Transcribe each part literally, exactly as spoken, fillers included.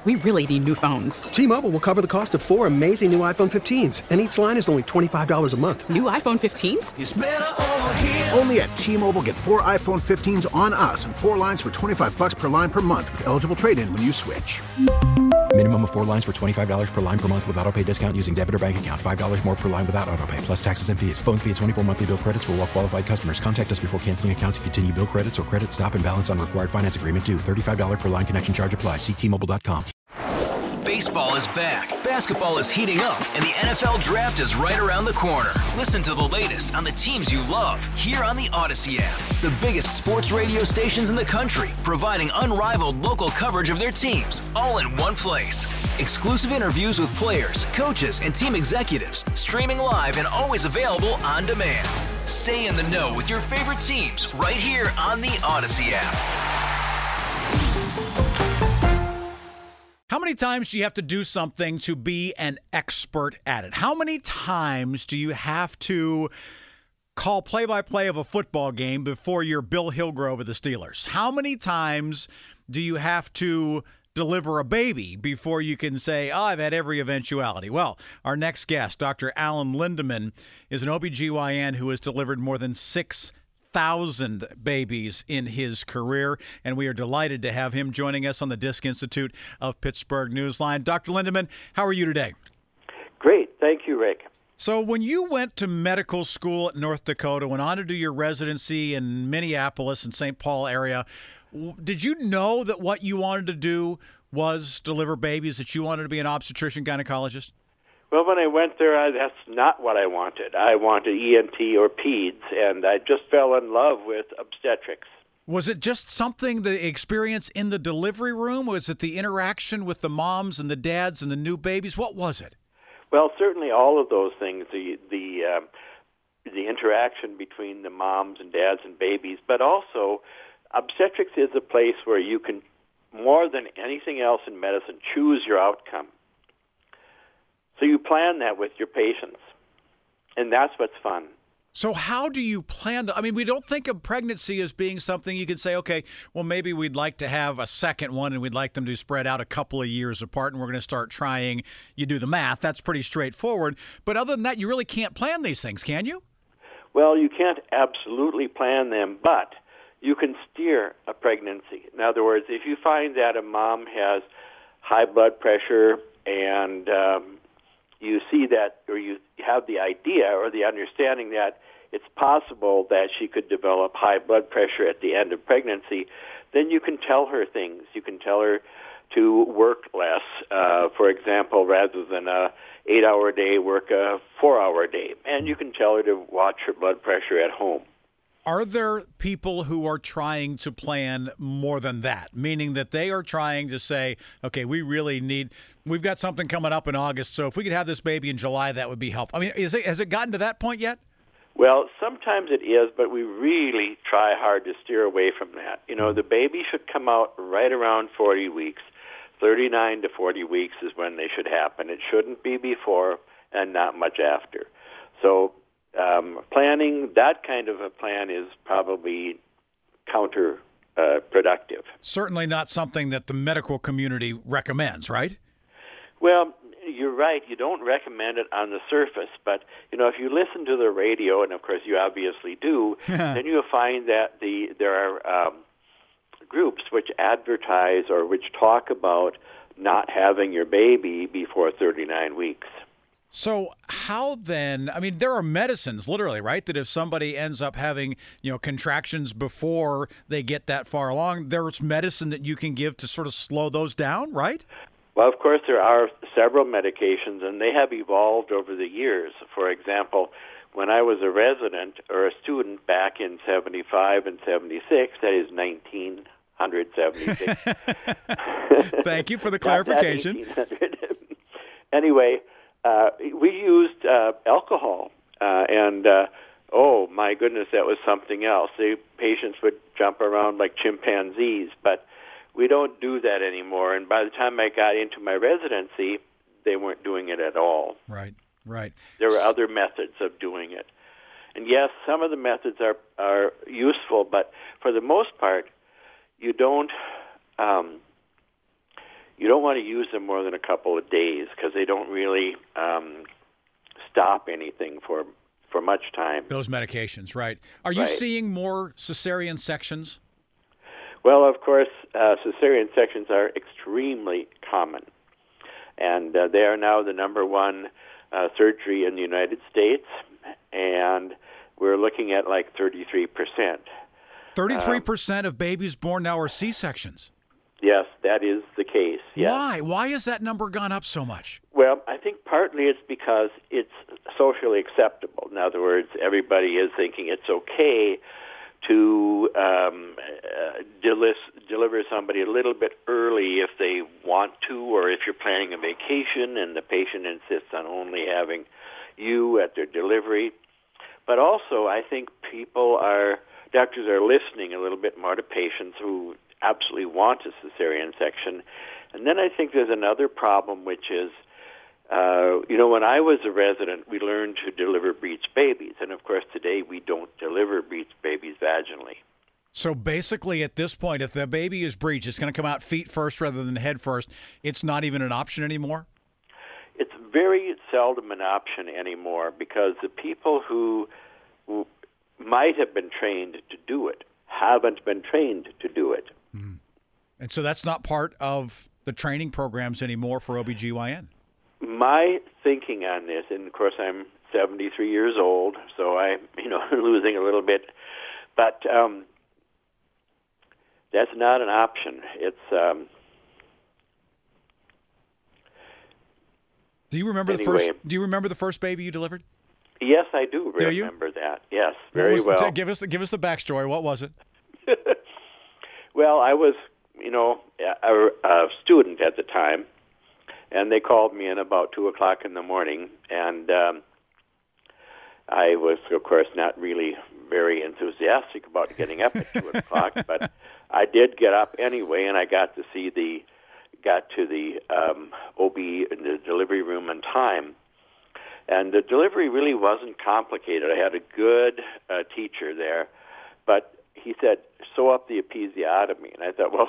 We really need new phones. T-Mobile will cover the cost of four amazing new iPhone fifteens, and each line is only twenty-five dollars a month. New iPhone fifteens? It's better over here. Only at T-Mobile, get four iPhone fifteens on us and four lines for twenty-five dollars per line per month with eligible trade-in when you switch. Minimum of four lines for twenty-five dollars per line per month with autopay discount using debit or bank account. five dollars more per line without autopay, plus taxes and fees. Phone fee at twenty-four monthly bill credits for well-qualified customers. Contact us before canceling account to continue bill credits or credit stop and balance on required finance agreement due. thirty-five dollars per line connection charge applies. See T Mobile dot com. Baseball is back, basketball is heating up, and the N F L Draft is right around the corner. Listen to the latest on the teams you love here on the Odyssey app. The biggest sports radio stations in the country, providing unrivaled local coverage of their teams, all in one place. Exclusive interviews with players, coaches, and team executives, streaming live and always available on demand. Stay in the know with your favorite teams right here on the Odyssey app. How many times do you have to do something to be an expert at it? How many times do you have to call play-by-play of a football game before you're Bill Hillgrove of the Steelers? How many times do you have to deliver a baby before you can say, oh, I've had every eventuality? Well, our next guest, Doctor Alan Lindemann, is an O B G Y N who has delivered more than six thousand babies in his career, and we are delighted to have him joining us on the Disc Institute of Pittsburgh Newsline. Doctor Lindemann, how are you today? Great. Thank you, Rick. So when you went to medical school at North Dakota, went on to do your residency in Minneapolis and Saint Paul area, did you know that what you wanted to do was deliver babies, that you wanted to be an obstetrician gynecologist? Well, when I went there, I, that's not what I wanted. I wanted E N T or peds, and I just fell in love with obstetrics. Was it just something, the experience in the delivery room? Was it the interaction with the moms and the dads and the new babies? What was it? Well, certainly all of those things, the the um, the interaction between the moms and dads and babies, but also obstetrics is a place where you can, more than anything else in medicine, choose your outcome. So you plan that with your patients, and that's what's fun. So how do you plan to, I mean, we don't think of pregnancy as being something you could say, okay, well, maybe we'd like to have a second one and we'd like them to spread out a couple of years apart and we're going to start trying. You do the math. That's pretty straightforward. But other than that, you really can't plan these things, can you? Well, you can't absolutely plan them, but you can steer a pregnancy. In other words, if you find that a mom has high blood pressure and um, you see that, or you have the idea or the understanding that it's possible that she could develop high blood pressure at the end of pregnancy, then you can tell her things. You can tell her to work less. Uh, for example, rather than a eight-hour day, work a four-hour day. And you can tell her to watch her blood pressure at home. Are there people who are trying to plan more than that, meaning that they are trying to say, okay, we really need, we've got something coming up in August, so if we could have this baby in July, that would be helpful. I mean, is it, has it gotten to that point yet? Well, sometimes it is, but we really try hard to steer away from that. You know, the baby should come out right around forty weeks. thirty-nine to forty weeks is when they should happen. It shouldn't be before and not much after. So um, planning, that kind of a plan is probably counterproductive. Uh, Certainly not something that the medical community recommends, right? Well, you're right. You don't recommend it on the surface, but you know, if you listen to the radio, and of course you obviously do, then you'll find that the there are um, groups which advertise or which talk about not having your baby before thirty-nine weeks. So how then, I mean, there are medicines, literally, right, that if somebody ends up having, you know, contractions before they get that far along, there's medicine that you can give to sort of slow those down, right? Well, of course, there are several medications, and they have evolved over the years. For example, when I was a resident or a student back in seventy-five and seventy-six, that is nineteen seventy-six. Thank you for the clarification. Anyway, uh, we used uh, alcohol, uh, and, uh, oh, my goodness, that was something else. The patients would jump around like chimpanzees, but we don't do that anymore. And by the time I got into my residency, they weren't doing it at all. Right, right. There were other methods of doing it. And yes, some of the methods are, are useful, but for the most part, you don't um, you don't want to use them more than a couple of days because they don't really um, stop anything for for much time. Those medications, right. Are you right. seeing more cesarean sections? Well, of course, uh, cesarean sections are extremely common. And uh, they are now the number one uh, surgery in the United States. And we're looking at like thirty-three percent. thirty-three percent um, of babies born now are C-sections. Yes, that is the case. Yes. Why? Why has that number gone up so much? Well, I think partly it's because it's socially acceptable. In other words, everybody is thinking it's okay to um, uh, deli- deliver somebody a little bit early if they want to, or if you're planning a vacation and the patient insists on only having you at their delivery. But also, I think people are, doctors are listening a little bit more to patients who absolutely want a cesarean section. And then I think there's another problem, which is, uh, you know, when I was a resident, we learned to deliver breech babies. And, of course, today we don't deliver breech babies vaginally. So basically at this point, if the baby is breech, it's going to come out feet first rather than head first. It's not even an option anymore? It's very seldom an option anymore because the people who, who might have been trained to do it haven't been trained to do it. Mm. And so that's not part of the training programs anymore for O B G Y N. My thinking on this, and of course I'm seventy-three years old, so I'm, you know, losing a little bit, but um, that's not an option. It's um, Do you remember anyway, the first? Do you remember the first baby you delivered? Yes, I do, do remember you? that. Yes, very was, well. Give us give us the backstory. What was it? Well, I was, you know, a, a student at the time, and they called me in about two o'clock in the morning, and um, I was, of course, not really very enthusiastic about getting up at two o'clock, but I did get up anyway, and I got to see the, got to the um, O B in the delivery room in time. And the delivery really wasn't complicated. I had a good uh, teacher there, but he said, sew up the episiotomy. And I thought, well,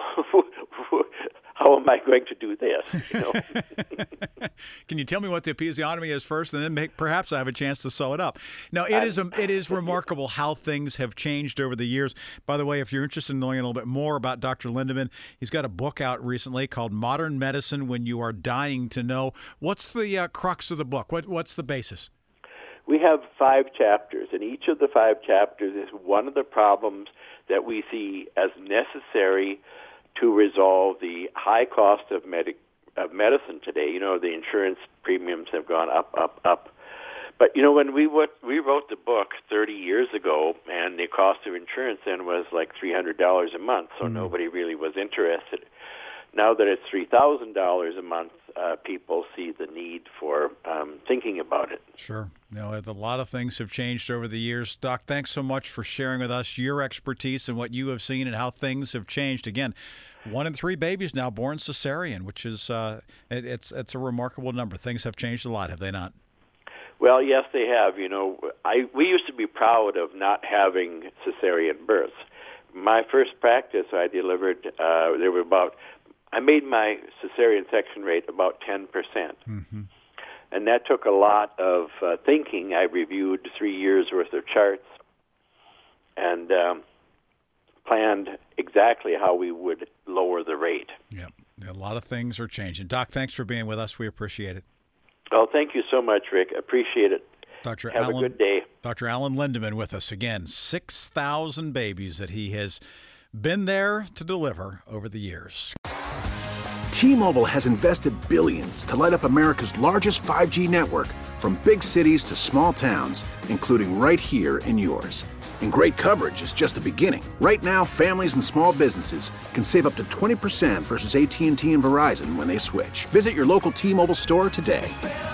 how am I going to do this? You know? Can you tell me what the episiotomy is first, and then make, perhaps I have a chance to sew it up? Now, it is, a, it is remarkable how things have changed over the years. By the way, if you're interested in knowing a little bit more about Doctor Lindeman, he's got a book out recently called Modern Medicine When You Are Dying to Know. What's the uh, crux of the book? What, what's the basis? We have five chapters, and each of the five chapters is one of the problems that we see as necessary to resolve the high cost of, medic- of medicine today. You know, the insurance premiums have gone up, up, up. But, you know, when we, w- we wrote the book thirty years ago, and the cost of insurance then was like three hundred dollars a month, so mm. nobody really was interested. Now that it's three thousand dollars a month, uh, people see the need for um, thinking about it. Sure. You know, a lot of things have changed over the years. Doc, thanks so much for sharing with us your expertise and what you have seen and how things have changed. Again, one in three babies now born cesarean, which is uh, it, it's it's a remarkable number. Things have changed a lot, have they not? Well, yes, they have. You know, I we used to be proud of not having cesarean births. My first practice, I delivered, uh, there were about, I made my cesarean section rate about ten percent. Mm-hmm. And that took a lot of uh, thinking. I reviewed three years' worth of charts and um, planned exactly how we would lower the rate. Yep. A lot of things are changing. Doc, thanks for being with us. We appreciate it. Oh, thank you so much, Rick. Appreciate it. Doctor Have Alan, a good day. Doctor Alan Lindeman with us again. six thousand babies that he has been there to deliver over the years. T-Mobile has invested billions to light up America's largest five G network, from big cities to small towns, including right here in yours. And great coverage is just the beginning. Right now, families and small businesses can save up to twenty percent versus A T and T and Verizon when they switch. Visit your local T-Mobile store today.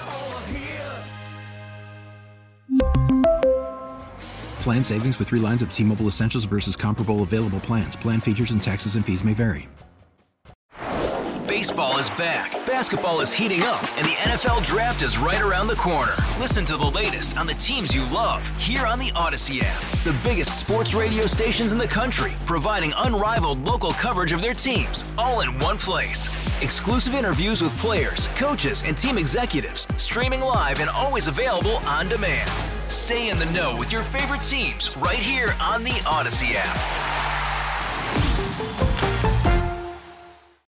Plan savings with three lines of T-Mobile Essentials versus comparable available plans. Plan features and taxes and fees may vary. Baseball is back, basketball is heating up, and the N F L Draft is right around the corner. Listen to the latest on the teams you love here on the Odyssey app. The biggest sports radio stations in the country, providing unrivaled local coverage of their teams, all in one place. Exclusive interviews with players, coaches, and team executives, streaming live and always available on demand. Stay in the know with your favorite teams right here on the Odyssey app.